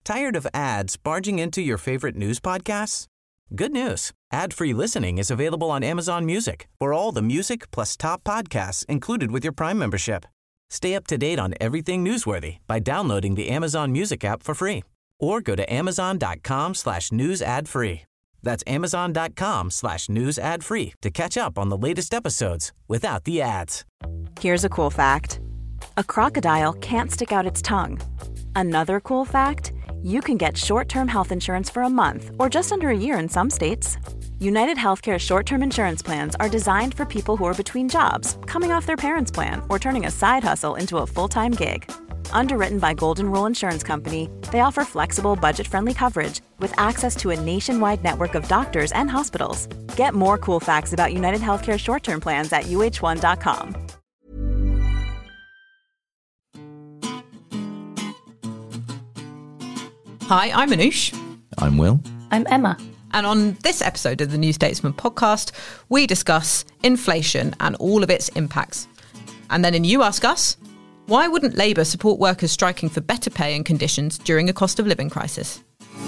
Tired of ads barging into your favorite news podcasts? Good news. Ad-free listening is available on Amazon Music for all the music plus top podcasts included with your Prime membership. Stay up to date on everything newsworthy by downloading the Amazon Music app for free or go to amazon.com/news ad free. That's amazon.com/news ad free to catch up on the latest episodes without the ads. Here's a cool fact. A crocodile can't stick out its tongue. Another cool fact, you can get short-term health insurance for a month or just under a year in some states. United Healthcare short-term insurance plans are designed for people who are between jobs, coming off their parents' plan, or turning a side hustle into a full-time gig. Underwritten by Golden Rule Insurance Company, they offer flexible, budget-friendly coverage with access to a nationwide network of doctors and hospitals. Get more cool facts about United Healthcare short-term plans at uh1.com. Hi, I'm Anoush. I'm Will. I'm Emma. And on this episode of the New Statesman podcast, we discuss inflation and all of its impacts. And then in You Ask Us, why wouldn't Labour support workers striking for better pay and conditions during a cost of living crisis?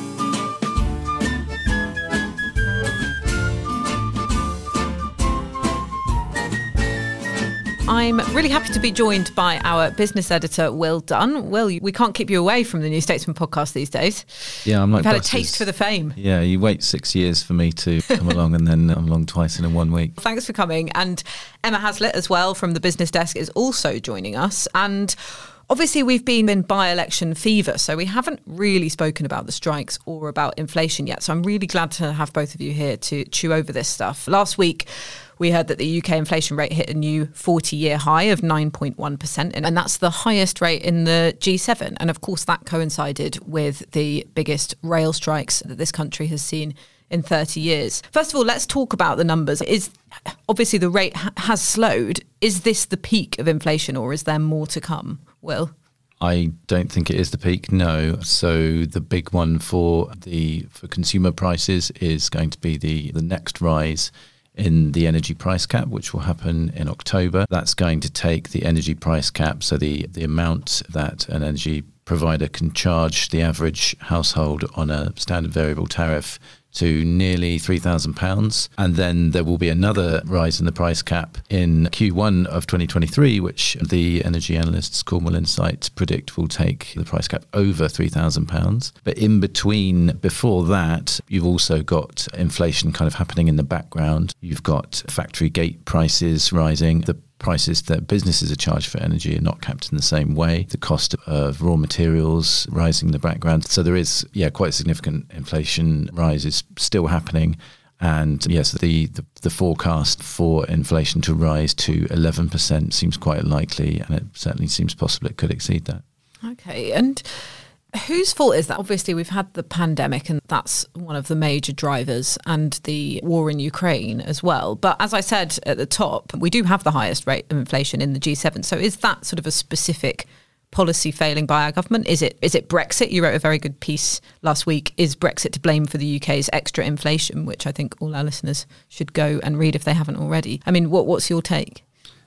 I'm really happy to be joined by our business editor, Will Dunn. Will, we can't keep you away from the New Statesman podcast these days. Yeah, I'm like You've had a taste for the fame. Yeah, you wait 6 years for me to come along and then I'm along twice in 1 week. Thanks for coming. And Emma Haslett as well from the Business Desk is also joining us. And obviously we've been in by-election fever, so we haven't really spoken about the strikes or about inflation yet. So I'm really glad to have both of you here to chew over this stuff. Last week, we heard that the UK inflation rate hit a new 40-year high of 9.1%, and that's the highest rate in the G7. And of course, that coincided with the biggest rail strikes that this country has seen in 30 years. First of all, let's talk about the numbers. Obviously, the rate has slowed. Is this the peak of inflation, or is there more to come? Will? I don't think it is the peak, no. So the big one for consumer prices is going to be the next rise in the energy price cap, which will happen in October. That's going to take the energy price cap, so the amount that an energy provider can charge the average household on a standard variable tariff, to nearly £3,000. And then there will be another rise in the price cap in Q1 of 2023, which the energy analysts Cornwall Insight predict will take the price cap over £3,000. But in between, before that, you've also got inflation kind of happening in the background. You've got factory gate prices rising. The prices that businesses are charged for energy are not kept in the same way. The cost of raw materials rising in the background. So there is, quite a significant inflation rise is still happening. And yes, the forecast for inflation to rise to 11% seems quite likely, and it certainly seems possible it could exceed that. Okay, and whose fault is that? Obviously, we've had the pandemic, and that's one of the major drivers, and the war in Ukraine as well. But as I said at the top, we do have the highest rate of inflation in the G7. So is that sort of a specific policy failing by our government? Is it Brexit? You wrote a very good piece last week. Is Brexit to blame for the UK's extra inflation, which I think all our listeners should go and read if they haven't already? I mean, what's your take?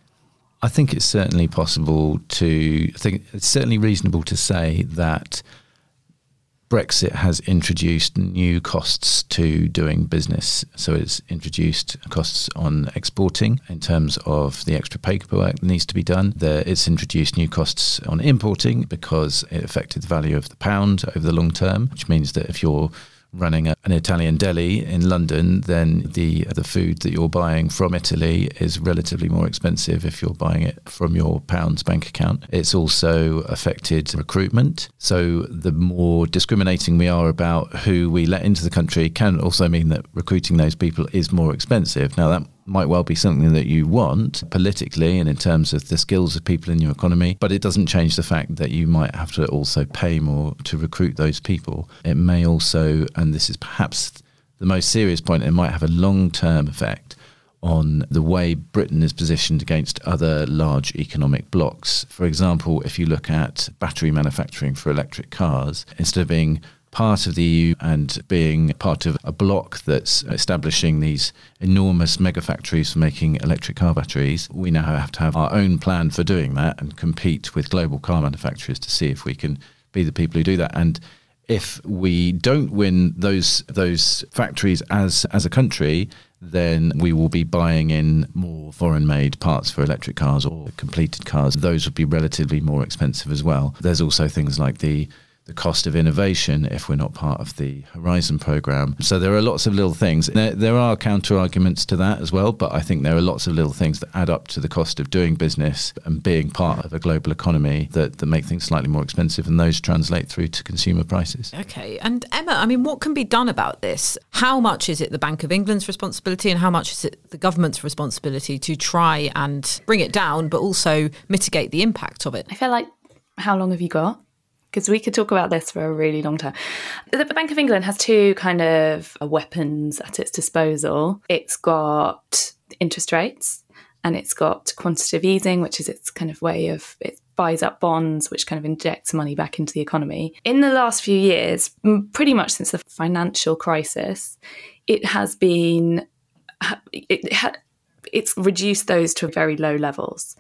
I think it's certainly it's certainly reasonable to say that Brexit has introduced new costs to doing business. So it's introduced costs on exporting in terms of the extra paperwork that needs to be done. It's introduced new costs on importing because it affected the value of the pound over the long term, which means that if you're running an Italian deli in London, then the food that you're buying from Italy is relatively more expensive if you're buying it from your pounds bank account. It's also affected recruitment. So the more discriminating we are about who we let into the country can also mean that recruiting those people is more expensive. Now, that might well be something that you want politically and in terms of the skills of people in your economy, but it doesn't change the fact that you might have to also pay more to recruit those people. It may also, and this is perhaps the most serious point, it might have a long-term effect on the way Britain is positioned against other large economic blocs. For example, if you look at battery manufacturing for electric cars, instead of being part of the EU and being part of a bloc that's establishing these enormous mega factories for making electric car batteries, we now have to have our own plan for doing that and compete with global car manufacturers to see if we can be the people who do that. And if we don't win those factories as a country, then we will be buying in more foreign-made parts for electric cars or completed cars. Those would be relatively more expensive as well. There's also things like the cost of innovation if we're not part of the Horizon programme. So there are lots of little things. There are counter-arguments to that as well, but I think there are lots of little things that add up to the cost of doing business and being part of a global economy that make things slightly more expensive, and those translate through to consumer prices. Okay. And Emma, I mean, what can be done about this? How much is it the Bank of England's responsibility and how much is it the government's responsibility to try and bring it down, but also mitigate the impact of it? I feel like, how long have you got? Because we could talk about this for a really long time. The Bank of England has two kind of weapons at its disposal. It's got interest rates and it's got quantitative easing, which is its kind of way of, it buys up bonds, which kind of injects money back into the economy. In the last few years, pretty much since the financial crisis, it has been, it's reduced those to very low levels.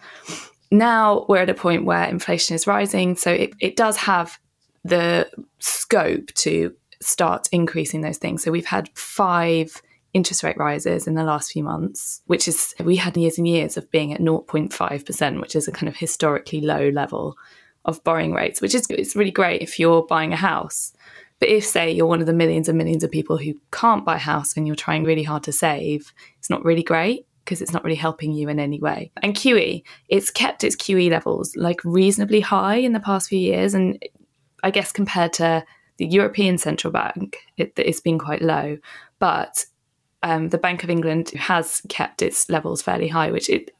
Now we're at a point where inflation is rising, so it does have the scope to start increasing those things. So we've had 5 interest rate rises in the last few months, which is, we had years and years of being at 0.5%, which is a kind of historically low level of borrowing rates, which is, it's really great if you're buying a house. But if, say, you're one of the millions and millions of people who can't buy a house and you're trying really hard to save, it's not really great, because it's not really helping you in any way. And QE, it's kept its QE levels like reasonably high in the past few years. And I guess compared to the European Central Bank, it's been quite low. But the Bank of England has kept its levels fairly high, which it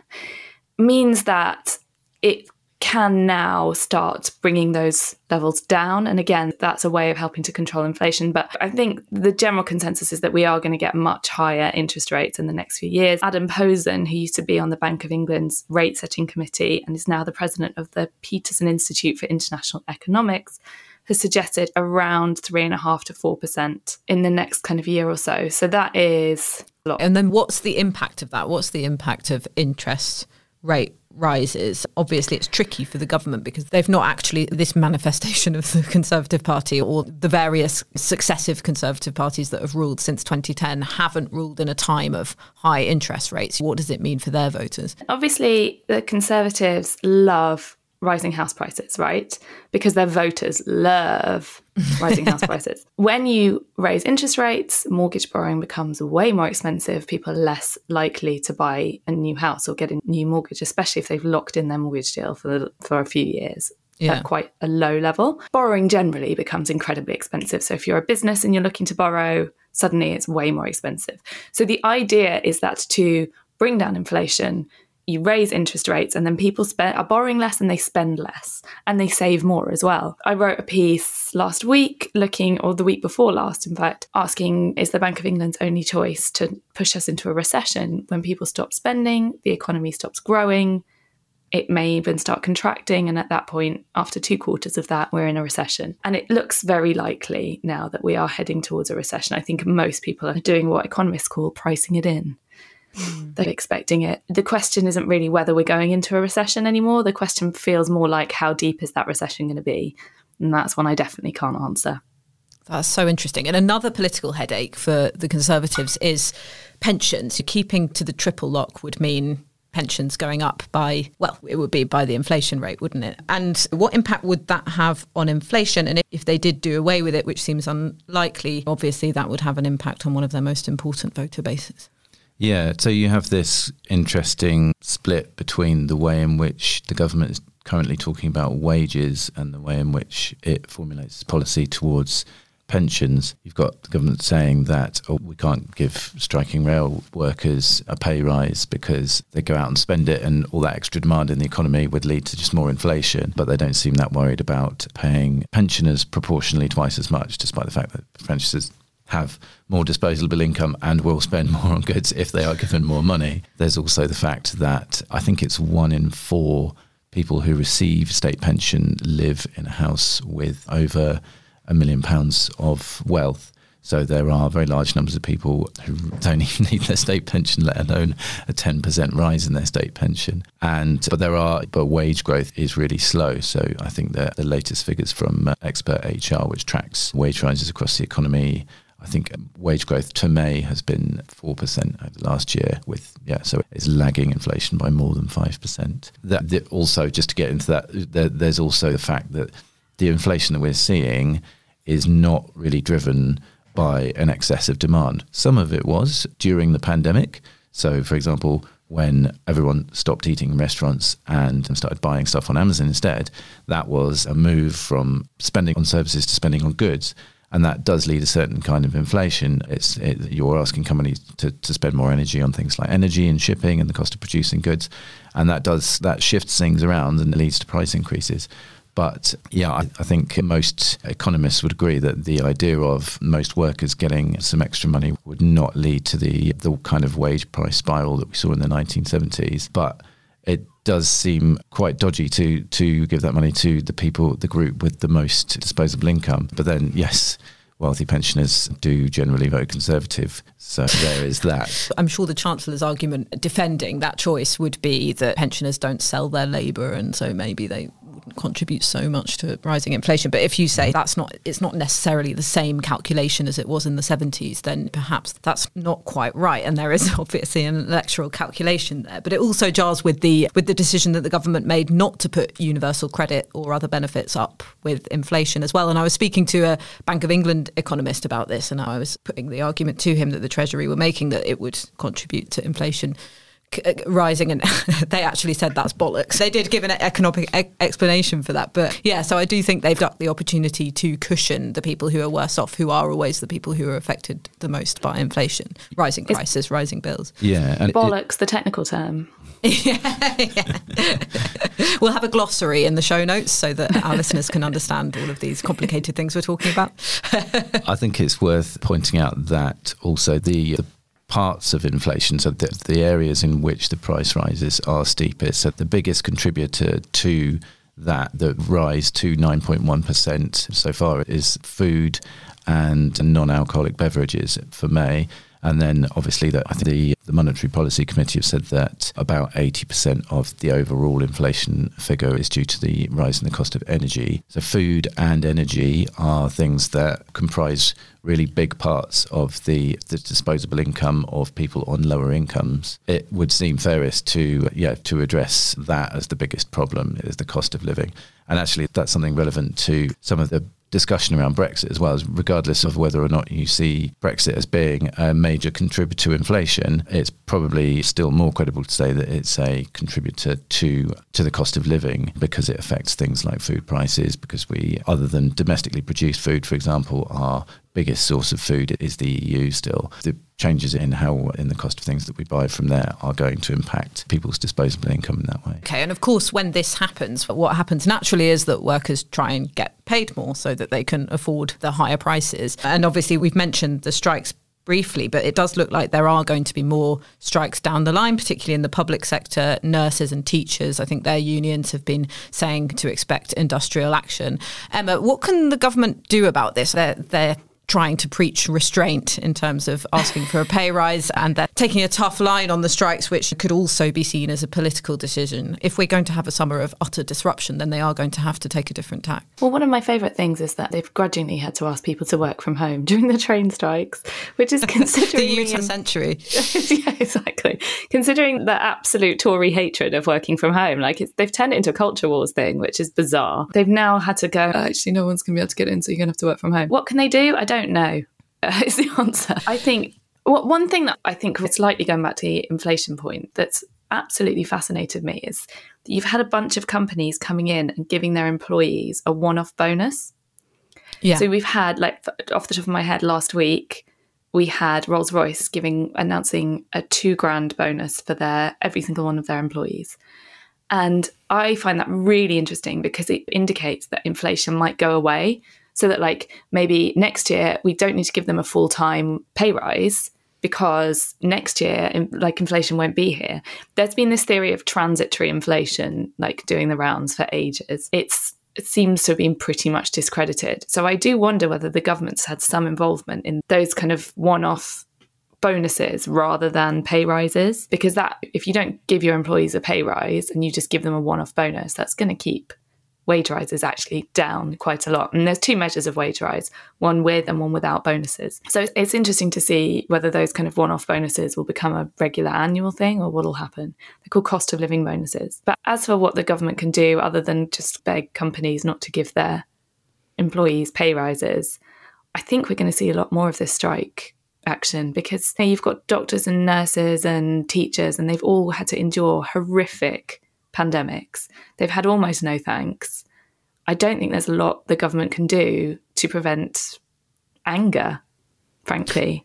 means that it can now start bringing those levels down. And again, that's a way of helping to control inflation. But I think the general consensus is that we are going to get much higher interest rates in the next few years. Adam Posen, who used to be on the Bank of England's rate setting committee and is now the president of the Peterson Institute for International Economics, has suggested around 3.5% to 4% in the next kind of year or so. So that is a lot. And then what's the impact of that? What's the impact of interest rate rises? Obviously, it's tricky for the government because they've not actually, this manifestation of the Conservative Party or the various successive Conservative parties that have ruled since 2010 haven't ruled in a time of high interest rates. What does it mean for their voters? Obviously, the Conservatives love rising house prices, right? Because their voters love rising house prices. When you raise interest rates, mortgage borrowing becomes way more expensive. People are less likely to buy a new house or get a new mortgage, especially if they've locked in their mortgage deal for a few years. At quite a low level. Borrowing generally becomes incredibly expensive. So if you're a business and you're looking to borrow, suddenly it's way more expensive. So the idea is that to bring down inflation, you raise interest rates and then people are borrowing less and they spend less and they save more as well. I wrote a piece last week or the week before last, in fact, asking, is the Bank of England's only choice to push us into a recession? When people stop spending, the economy stops growing, it may even start contracting. And at that point, after 2 quarters of that, we're in a recession. And it looks very likely now that we are heading towards a recession. I think most people are doing what economists call pricing it in. They're expecting it. The question isn't really whether we're going into a recession anymore. The question feels more like, how deep is that recession going to be? And that's one I definitely can't answer. That's so interesting. And another political headache for the Conservatives is pensions. Keeping to the triple lock would mean pensions going up by, well, it would be by the inflation rate, wouldn't it? And what impact would that have on inflation? And if they did do away with it, which seems unlikely, obviously that would have an impact on one of their most important voter bases. Yeah, so you have this interesting split between the way in which the government is currently talking about wages and the way in which it formulates its policy towards pensions. You've got the government saying that we can't give striking rail workers a pay rise because they go out and spend it and all that extra demand in the economy would lead to just more inflation. But they don't seem that worried about paying pensioners proportionally twice as much, despite the fact that pensioners have more disposable income and will spend more on goods if they are given more money. There's also the fact that I think it's 1 in 4 people who receive state pension live in a house with over £1 million of wealth. So there are very large numbers of people who don't even need their state pension, let alone a 10% rise in their state pension. But wage growth is really slow. So I think that the latest figures from Expert HR, which tracks wage rises across the economy, I think wage growth to May has been 4% over the last year so it's lagging inflation by more than 5%. Also, just to get into that, there's also the fact that the inflation that we're seeing is not really driven by an excess of demand. Some of it was during the pandemic. So, for example, when everyone stopped eating in restaurants and started buying stuff on Amazon instead, that was a move from spending on services to spending on goods. And that does lead a certain kind of inflation. You're asking companies to spend more energy on things like energy and shipping and the cost of producing goods. And that shifts things around and leads to price increases. But yeah, I think most economists would agree that the idea of most workers getting some extra money would not lead to the kind of wage price spiral that we saw in the 1970s. But it does seem quite dodgy to give that money to the group with the most disposable income. But then, yes, wealthy pensioners do generally vote Conservative. So there is that. I'm sure the Chancellor's argument defending that choice would be that pensioners don't sell their labour, and so maybe they wouldn't contribute so much to rising inflation. But if you say it's not necessarily the same calculation as it was in the 70s, then perhaps that's not quite right. And there is obviously an electoral calculation there. But it also jars with the decision that the government made not to put universal credit or other benefits up with inflation as well. And I was speaking to a Bank of England economist about this, and I was putting the argument to him that the Treasury were making that it would contribute to inflation rising, and they actually said that's bollocks. They did give an economic explanation for that, but yeah, so I do think they've got the opportunity to cushion the people who are worse off, who are always the people who are affected the most by inflation, rising prices, rising bills. Yeah, and bollocks, the technical term. Yeah. We'll have a glossary in the show notes so that our listeners can understand all of these complicated things we're talking about. I think it's worth pointing out that also the parts of inflation, so the areas in which the price rises are steepest. So the biggest contributor to the rise to 9.1% so far is food and non-alcoholic beverages for May. And then obviously I think the Monetary Policy Committee have said that about 80% of the overall inflation figure is due to the rise in the cost of energy. So food and energy are things that comprise really big parts of the disposable income of people on lower incomes. It would seem fairest to address that as the biggest problem, is the cost of living. And actually that's something relevant to some of the discussion around Brexit as well, as regardless of whether or not you see Brexit as being a major contributor to inflation, it's probably still more credible to say that it's a contributor to the cost of living, because it affects things like food prices, because we, other than domestically produced food, for example, our biggest source of food is the EU still. The changes in the cost of things that we buy from there are going to impact people's disposable income in that way. Okay, and of course, when this happens, what happens naturally is that workers try and get paid more so that they can afford the higher prices. And obviously, we've mentioned the strikes briefly, but it does look like there are going to be more strikes down the line, particularly in the public sector. Nurses and teachers, I think their unions have been saying to expect industrial action. Emma, what can the government do about this? They're trying to preach restraint in terms of asking for a pay rise, and they're taking a tough line on the strikes, which could also be seen as a political decision. If we're going to have a summer of utter disruption, then they are going to have to take a different tack. Well, one of my favourite things is that they've grudgingly had to ask people to work from home during the train strikes, which is considering the youth of the century. Yeah, exactly. Considering the absolute Tory hatred of working from home, they've turned it into a culture wars thing, which is bizarre. They've now had to go, actually, no one's going to be able to get in, so you're going to have to work from home. What can they do? I don't know, is the answer. I think one thing that I think, slightly going back to the inflation point, that's absolutely fascinated me is that you've had a bunch of companies coming in and giving their employees a one-off bonus. Yeah. So we've had, off the top of my head, last week, we had Rolls-Royce announcing a $2,000 bonus for every single one of their employees. And I find that really interesting because it indicates that inflation might go away. So that maybe next year we don't need to give them a full-time pay rise because next year inflation won't be here. There's been this theory of transitory inflation doing the rounds for ages. It's seems to have been pretty much discredited. So I do wonder whether the government's had some involvement in those kind of one-off bonuses rather than pay rises, because that, if you don't give your employees a pay rise and you just give them a one-off bonus, that's going to keep wage rises actually down quite a lot. And there's two measures of wage rise, one with and one without bonuses. So it's interesting to see whether those kind of one-off bonuses will become a regular annual thing or what will happen. They're called cost of living bonuses. But as for what the government can do other than just beg companies not to give their employees pay rises, I think we're going to see a lot more of this strike action, because you've got doctors and nurses and teachers, and they've all had to endure horrific pandemics. They've had almost no thanks. I don't think there's a lot the government can do to prevent anger, frankly.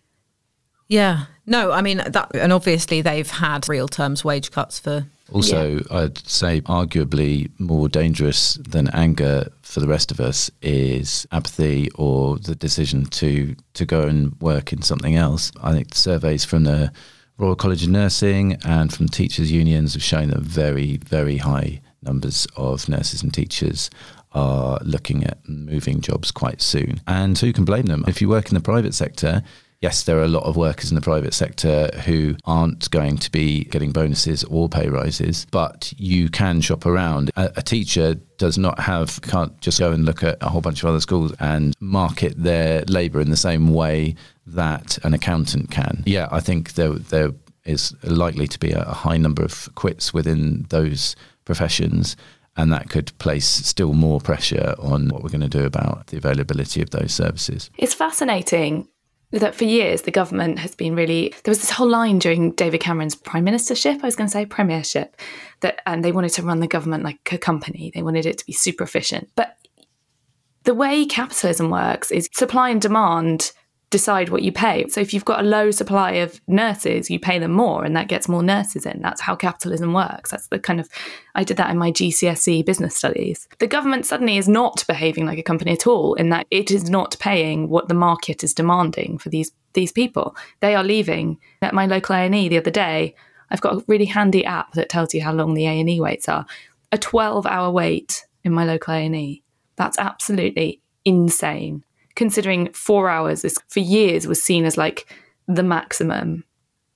Yeah. No, I mean, that, and obviously they've had real terms wage cuts for... Also, I'd say arguably more dangerous than anger for the rest of us is apathy or the decision to go and work in something else. I think surveys from the Royal College of Nursing and from teachers' unions have shown that very, very high numbers of nurses and teachers are looking at moving jobs quite soon. And who can blame them? If you work in the private sector, yes, there are a lot of workers in the private sector who aren't going to be getting bonuses or pay rises, but you can shop around. A teacher can't just go and look at a whole bunch of other schools and market their labour in the same way that an accountant can. Yeah, I think there is likely to be a high number of quits within those professions, and that could place still more pressure on what we're going to do about the availability of those services. It's fascinating that for years the government has been really... There was this whole line during David Cameron's prime ministership, I was going to say premiership, and they wanted to run the government like a company. They wanted it to be super efficient. But the way capitalism works is supply and demand decide what you pay. So if you've got a low supply of nurses, you pay them more, and that gets more nurses in. That's how capitalism works. That's the kind of... I did that in my GCSE business studies. The government suddenly is not behaving like a company at all, in that it is not paying what the market is demanding for these people. They are leaving. At my local A&E the other day, I've got a really handy app that tells you how long the A&E waits are. A 12-hour wait in my local A&E. That's absolutely insane, considering 4 hours for years was seen as like the maximum.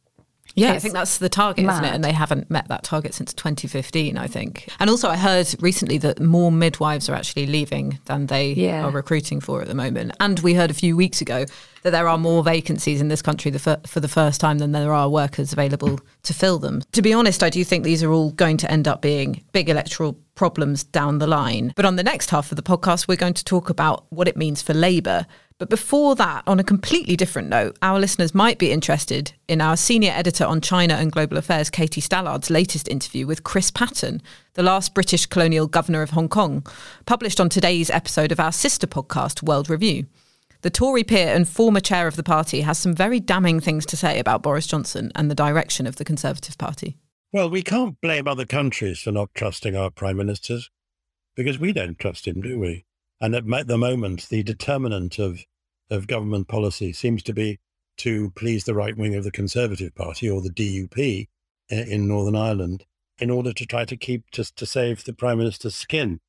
Yeah, I think that's the target, isn't it? And they haven't met that target since 2015, I think. And also I heard recently that more midwives are actually leaving than they are recruiting for at the moment. And we heard a few weeks ago that there are more vacancies in this country for the first time than there are workers available to fill them. To be honest, I do think these are all going to end up being big electoral problems down the line. But on the next half of the podcast, we're going to talk about what it means for Labour. But before that, on a completely different note, our listeners might be interested in our senior editor on China and global affairs, Katie Stallard's latest interview with Chris Patten, the last British colonial governor of Hong Kong, published on today's episode of our sister podcast, World Review. The Tory peer and former chair of the party has some very damning things to say about Boris Johnson and the direction of the Conservative Party. Well, we can't blame other countries for not trusting our prime ministers, because we don't trust him, do we? And at the moment, the determinant of government policy seems to be to please the right wing of the Conservative Party, or the DUP, in Northern Ireland, in order to try to save the Prime Minister's skin.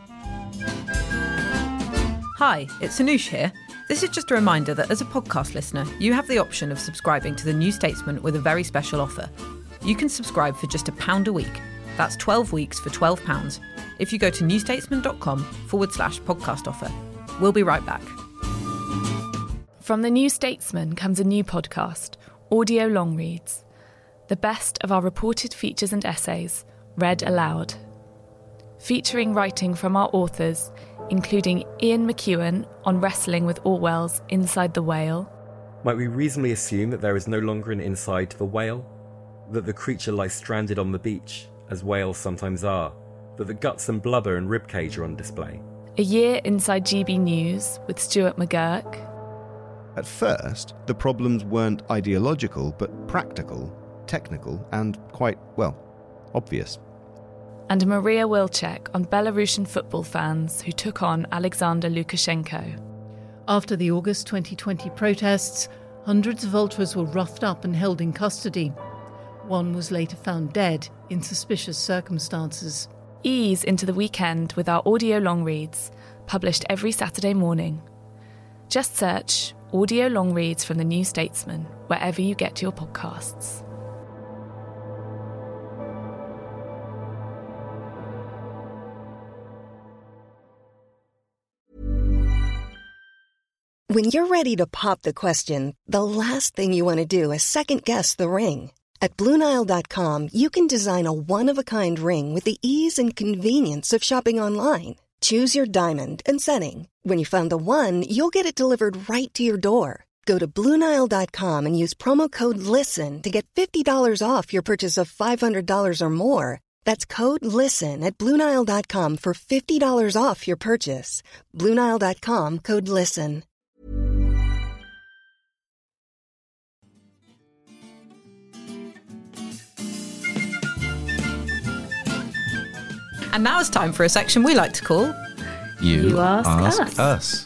Hi, it's Anoosh here. This is just a reminder that as a podcast listener, you have the option of subscribing to The New Statesman with a very special offer. You can subscribe for just £1 a week. That's 12 weeks for £12 if you go to newstatesman.com/podcast offer. We'll be right back. From The New Statesman comes a new podcast, Audio Long Reads, the best of our reported features and essays, read aloud. Featuring writing from our authors, including Ian McEwan on wrestling with Orwell's Inside the Whale. Might we reasonably assume that there is no longer an inside to the whale? That the creature lies stranded on the beach, as whales sometimes are? That the guts and blubber and ribcage are on display? A year inside GB News with Stuart McGurk. At first, the problems weren't ideological, but practical, technical, and quite, obvious. And Maria Wilczek on Belarusian football fans who took on Alexander Lukashenko. After the August 2020 protests, hundreds of ultras were roughed up and held in custody. One was later found dead in suspicious circumstances. Ease into the weekend with our audio long reads, published every Saturday morning. Just search Audio Long Reads from The New Statesman wherever you get your podcasts. When you're ready to pop the question, the last thing you want to do is second-guess the ring. At BlueNile.com, you can design a one-of-a-kind ring with the ease and convenience of shopping online. Choose your diamond and setting. When you find the one, you'll get it delivered right to your door. Go to BlueNile.com and use promo code LISTEN to get $50 off your purchase of $500 or more. That's code LISTEN at BlueNile.com for $50 off your purchase. BlueNile.com, code LISTEN. And now it's time for a section we like to call You Ask Us.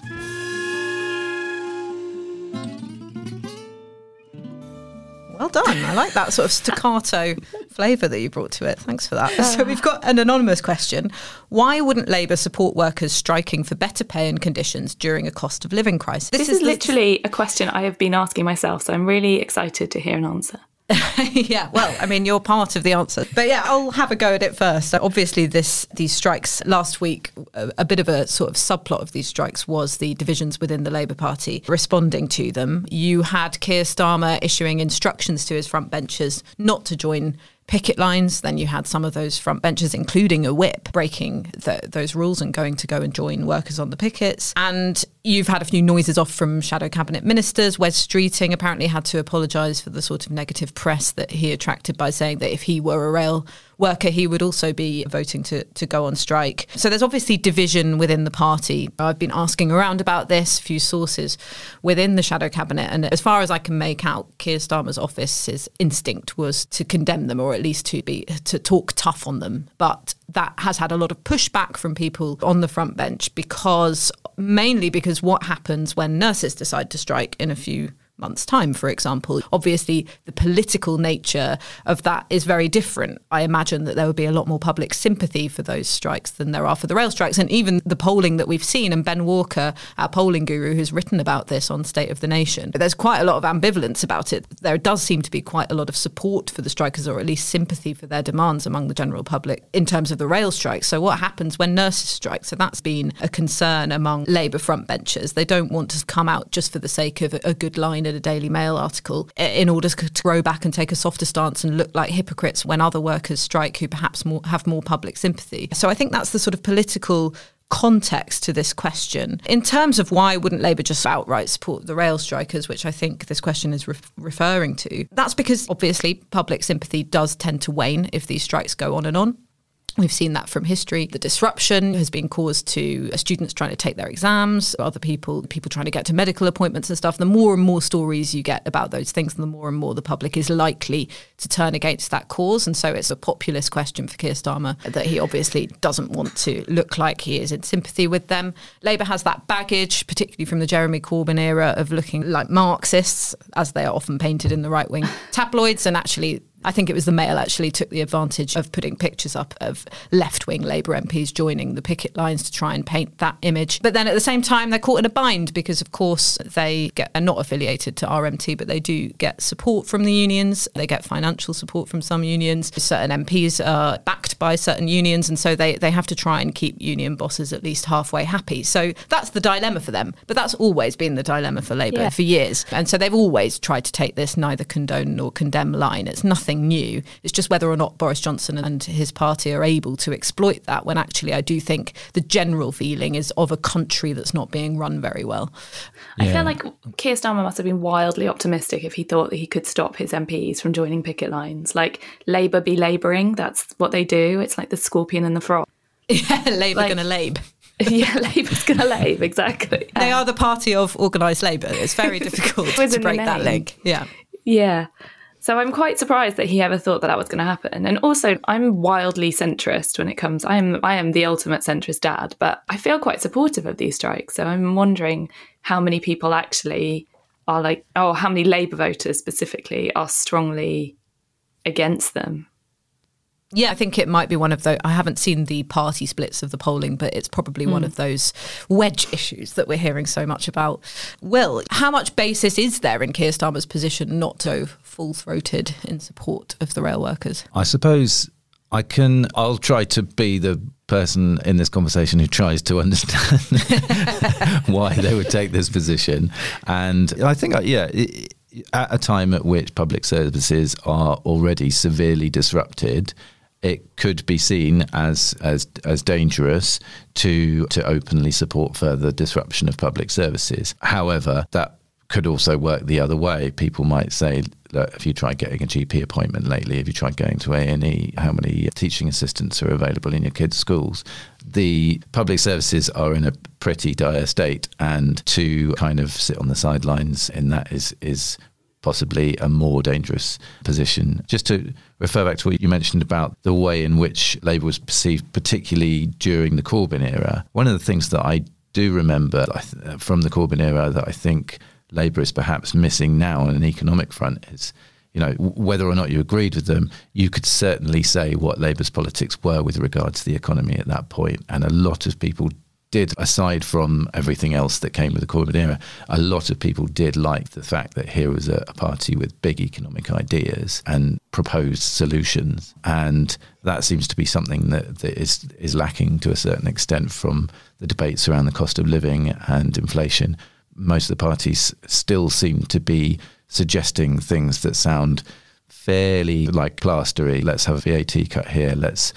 Well done. I like that sort of staccato flavour that you brought to it. Thanks for that. So we've got an anonymous question. Why wouldn't Labour support workers striking for better pay and conditions during a cost of living crisis? This is literally a question I have been asking myself, so I'm really excited to hear an answer. Yeah, well, I mean, you're part of the answer. But yeah, I'll have a go at it first. So obviously, these strikes last week, a bit of a sort of subplot of these strikes was the divisions within the Labour Party responding to them. You had Keir Starmer issuing instructions to his frontbenchers not to join picket lines. Then you had some of those frontbenchers, including a whip, breaking those rules and going and join workers on the pickets. And you've had a few noises off from shadow cabinet ministers. Wes Streeting apparently had to apologise for the sort of negative press that he attracted by saying that if he were a rail worker, he would also be voting to go on strike. So there's obviously division within the party. I've been asking around about this, a few sources within the shadow cabinet, and as far as I can make out, Keir Starmer's office's instinct was to condemn them, or at least to talk tough on them. But that has had a lot of pushback from people on the front bench mainly because what happens when nurses decide to strike in a few months' time, for example. Obviously, the political nature of that is very different. I imagine that there would be a lot more public sympathy for those strikes than there are for the rail strikes. And even the polling that we've seen, and Ben Walker, our polling guru, who's written about this on State of the Nation, there's quite a lot of ambivalence about it. There does seem to be quite a lot of support for the strikers, or at least sympathy for their demands among the general public in terms of the rail strikes. So what happens when nurses strike? So that's been a concern among Labour frontbenchers. They don't want to come out just for the sake of a good line in a Daily Mail article in order to grow back and take a softer stance and look like hypocrites when other workers strike who perhaps have more public sympathy. So I think that's the sort of political context to this question. In terms of why wouldn't Labour just outright support the rail strikers, which I think this question is referring to, that's because obviously public sympathy does tend to wane if these strikes go on and on. We've seen that from history. The disruption has been caused to students trying to take their exams, other people trying to get to medical appointments and stuff. The more and more stories you get about those things, the more and more the public is likely to turn against that cause. And so it's a populist question for Keir Starmer that he obviously doesn't want to look like he is in sympathy with them. Labour has that baggage, particularly from the Jeremy Corbyn era, of looking like Marxists, as they are often painted in the right-wing tabloids. And actually, I think it was the Mail actually took the advantage of putting pictures up of left-wing Labour MPs joining the picket lines to try and paint that image. But then at the same time, they're caught in a bind because, of course, they are not affiliated to RMT, but they do get support from the unions. They get financial support from some unions. Certain MPs are backed by certain unions, and so they have to try and keep union bosses at least halfway happy. So that's the dilemma for them. But that's always been the dilemma for Labour for years. And so they've always tried to take this neither condone nor condemn line. It's nothing new. It's just whether or not Boris Johnson and his party are able to exploit that, when actually I do think the general feeling is of a country that's not being run very well. I feel like Keir Starmer must have been wildly optimistic if he thought that he could stop his MPs from joining picket lines. Like, Labour be labouring, that's what they do. It's like the scorpion and the frog. Yeah, Labour going to labe. Yeah, Labour's going to labe, exactly. They are the party of organised Labour. It's very difficult to break that link. Yeah. Yeah. So I'm quite surprised that he ever thought that was going to happen. And also, I'm wildly centrist when it comes. I am the ultimate centrist dad, but I feel quite supportive of these strikes. So I'm wondering how many people actually are like, how many Labour voters specifically are strongly against them. Yeah, I think it might be one of those. I haven't seen the party splits of the polling, but it's probably one of those wedge issues that we're hearing so much about. Will, how much basis is there in Keir Starmer's position not to full-throated in support of the rail workers? I suppose I'll try to be the person in this conversation who tries to understand why they would take this position. And I think, at a time at which public services are already severely disrupted, it could be seen as dangerous to openly support further disruption of public services. However, that could also work the other way. People might say, look, have you tried getting a GP appointment lately? Have you tried going to A&E? How many teaching assistants are available in your kids' schools? The public services are in a pretty dire state, and to kind of sit on the sidelines in that is possibly a more dangerous position. Just to refer back to what you mentioned about the way in which Labour was perceived, particularly during the Corbyn era, one of the things that I do remember from the Corbyn era that I think Labour is perhaps missing now on an economic front is, whether or not you agreed with them, you could certainly say what Labour's politics were with regard to the economy at that point. And a lot of people did, aside from everything else that came with the Corbyn era, a lot of people did like the fact that here was a party with big economic ideas and proposed solutions. And that seems to be something that is lacking to a certain extent from the debates around the cost of living and inflation. Most of the parties still seem to be suggesting things that sound fairly like plastery. Let's have a VAT cut here. Let's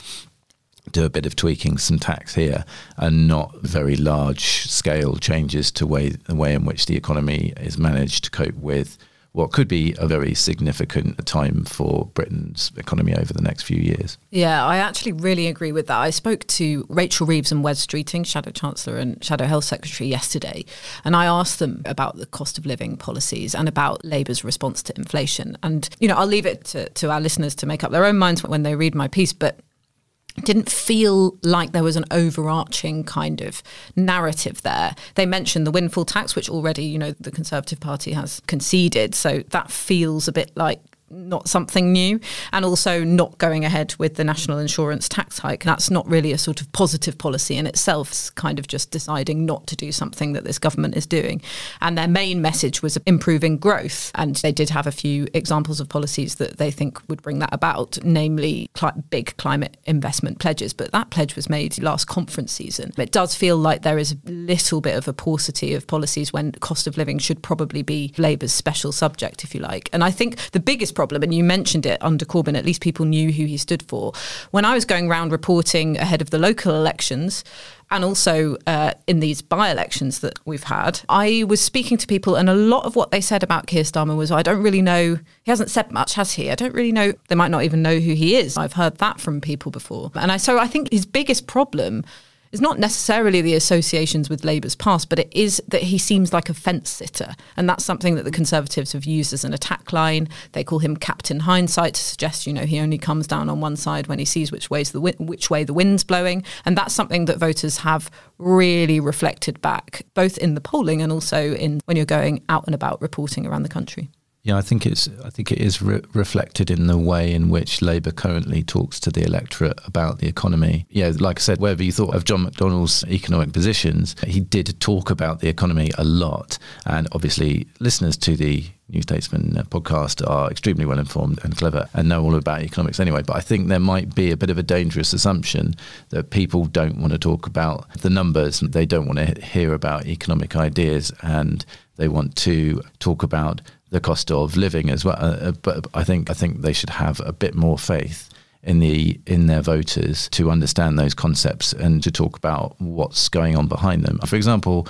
do a bit of tweaking, some tax here, and not very large scale changes to the way in which the economy is managed to cope with what could be a very significant time for Britain's economy over the next few years. Yeah, I actually really agree with that. I spoke to Rachel Reeves and Wes Streeting, Shadow Chancellor and Shadow Health Secretary, yesterday, and I asked them about the cost of living policies and about Labour's response to inflation. And, I'll leave it to our listeners to make up their own minds when they read my piece, but didn't feel like there was an overarching kind of narrative there. They mentioned the windfall tax, which already, the Conservative Party has conceded. So that feels a bit like not something new, and also not going ahead with the national insurance tax hike. That's not really a sort of positive policy in itself. It's kind of just deciding not to do something that this government is doing. And their main message was improving growth. And they did have a few examples of policies that they think would bring that about, namely big climate investment pledges. But that pledge was made last conference season. It does feel like there is a little bit of a paucity of policies when cost of living should probably be Labour's special subject, if you like. And I think the biggest problem, and you mentioned it, under Corbyn, at least people knew who he stood for. When I was going around reporting ahead of the local elections, and also in these by-elections that we've had, I was speaking to people, and a lot of what they said about Keir Starmer was, I don't really know, he hasn't said much, has he? I don't really know, they might not even know who he is. I've heard that from people before. And so I think his biggest problem is not necessarily the associations with Labour's past, but it is that he seems like a fence sitter. And that's something that the Conservatives have used as an attack line. They call him Captain Hindsight to suggest, he only comes down on one side when he sees which way the wind's blowing. And that's something that voters have really reflected back, both in the polling and also when you're going out and about reporting around the country. Yeah, I think it is reflected in the way in which Labour currently talks to the electorate about the economy. Yeah, like I said, wherever you thought of John McDonnell's economic positions, he did talk about the economy a lot. And obviously, listeners to the New Statesman podcast are extremely well informed and clever and know all about economics anyway. But I think there might be a bit of a dangerous assumption that people don't want to talk about the numbers. They don't want to hear about economic ideas, and they want to talk about the cost of living as well. But I think they should have a bit more faith in their voters to understand those concepts and to talk about what's going on behind them. For example,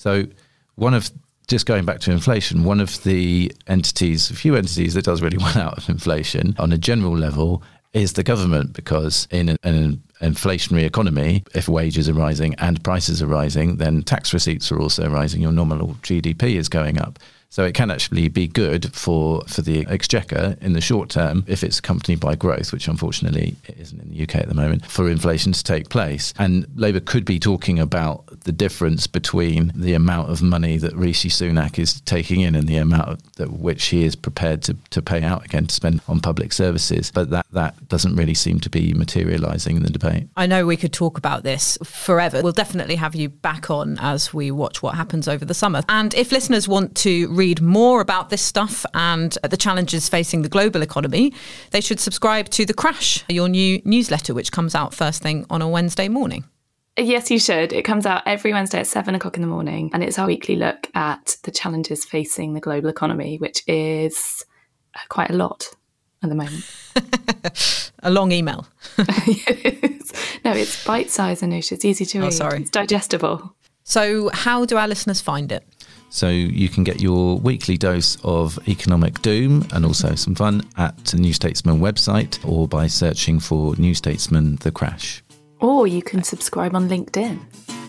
just going back to inflation, one of the few entities that does really well out of inflation on a general level is the government, because in an inflationary economy, if wages are rising and prices are rising, then tax receipts are also rising. Your nominal GDP is going up. So it can actually be good for the exchequer in the short term if it's accompanied by growth, which unfortunately it isn't in the UK at the moment, for inflation to take place. And Labour could be talking about the difference between the amount of money that Rishi Sunak is taking in and the amount that which he is prepared to pay out again to spend on public services. But that doesn't really seem to be materialising in the debate. I know we could talk about this forever. We'll definitely have you back on as we watch what happens over the summer. And if listeners want to read more about this stuff and the challenges facing the global economy, they should subscribe to The Crash, your new newsletter, which comes out first thing on a Wednesday morning. Yes, you should. It comes out every Wednesday at 7 o'clock in the morning, and it's our weekly look at the challenges facing the global economy, which is quite a lot at the moment. A long email. No, it's bite-sized, Anoosh. It's easy to read. Sorry. It's digestible. So how do our listeners find it? So you can get your weekly dose of economic doom and also some fun at the New Statesman website or by searching for New Statesman The Crash. Or you can subscribe on LinkedIn.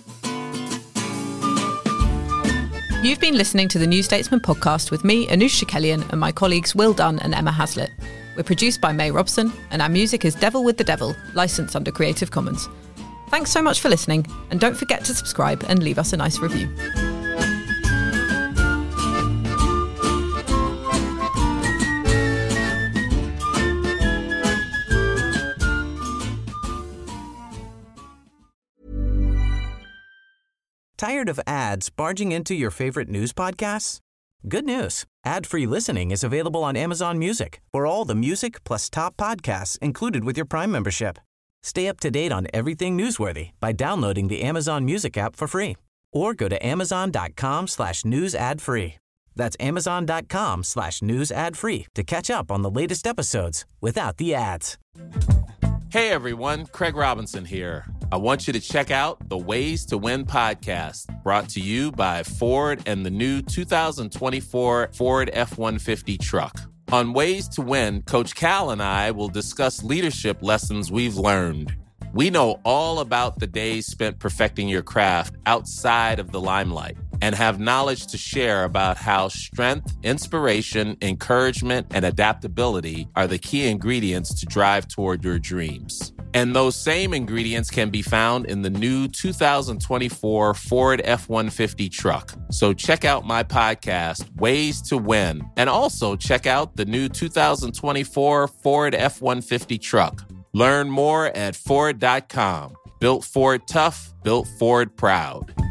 You've been listening to the New Statesman podcast with me, Anoosh Chakelian, and my colleagues Will Dunn and Emma Haslett. We're produced by May Robson, and our music is Devil with the Devil, licensed under Creative Commons. Thanks so much for listening, and don't forget to subscribe and leave us a nice review. Tired of ads barging into your favorite news podcasts? Good news. Ad-free listening is available on Amazon Music for all the music plus top podcasts included with your Prime membership. Stay up to date on everything newsworthy by downloading the Amazon Music app for free or go to amazon.com/news ad free. That's amazon.com/news ad free to catch up on the latest episodes without the ads. Hey everyone, Craig Robinson here. I want you to check out the Ways to Win podcast, brought to you by Ford and the new 2024 Ford F-150 truck. On Ways to Win, Coach Cal and I will discuss leadership lessons we've learned. We know all about the days spent perfecting your craft outside of the limelight and have knowledge to share about how strength, inspiration, encouragement, and adaptability are the key ingredients to drive toward your dreams. And those same ingredients can be found in the new 2024 Ford F-150 truck. So check out my podcast, Ways to Win, and also check out the new 2024 Ford F-150 truck. Learn more at Ford.com. Built Ford tough, built Ford proud.